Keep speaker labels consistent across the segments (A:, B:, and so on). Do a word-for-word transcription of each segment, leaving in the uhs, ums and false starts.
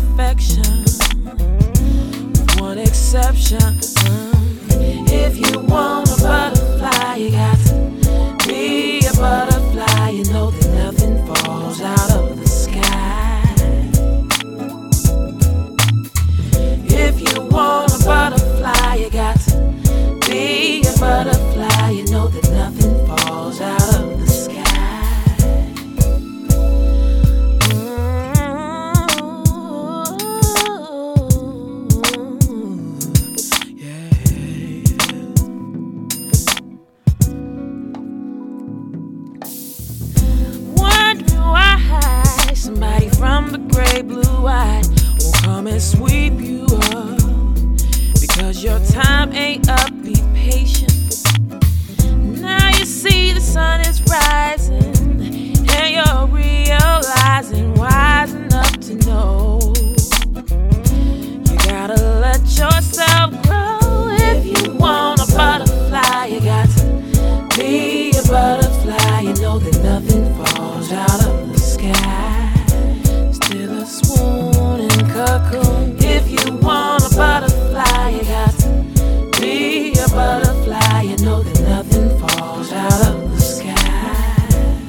A: perfection, with one exception. Mm. If you want a butterfly, you got to be a butterfly. You know that nothing falls out of the sky. If you want a butterfly, you got to be a butterfly. You know that nothing falls out of the sky. Somebody from the gray blue eye will come and sweep you up, because your time ain't up. Be patient. Now you see the sun is rising, and you're realizing, wise enough to know you gotta let yourself grow. If you want a butterfly, you got to be a butterfly. You know that nothing falls out of the sky. Still a swoon and cocoon. If you want a butterfly, you got to be a butterfly. You know that nothing falls out of the sky.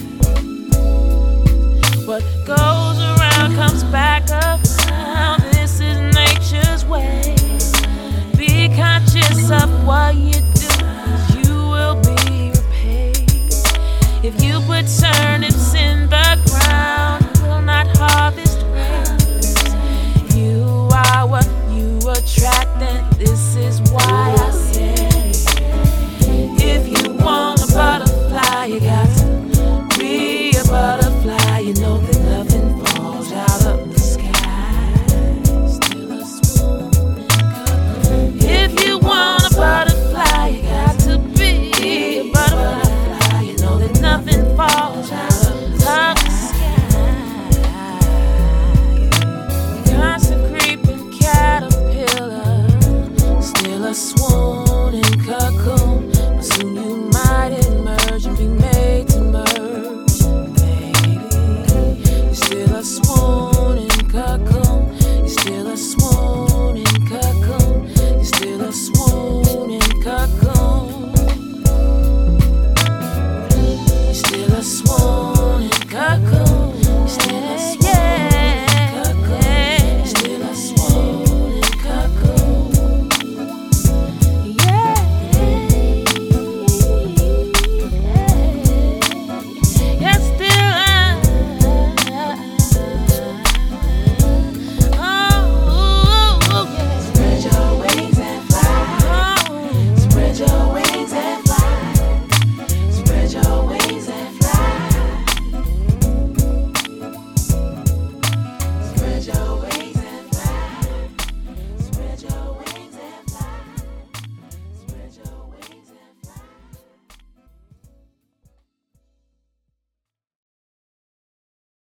A: What goes around comes back around. This is nature's way. Be conscious of what you do, 'cause you will be repaid. If you put turnips in the ground, you will not harvest grapes. You are what you attract, and this is why I say, if you want a butterfly, you got to be a butterfly. You know that nothing falls out of the sky. Still a swoon and cocoon. If you want a butterfly, you got to be a butterfly. You know that nothing falls out of the sky. Constant creeping caterpillar, still a swoon and cocoon. But soon you might emerge and be made to merge, baby. You're still a swoon and cocoon. You're still a swoon.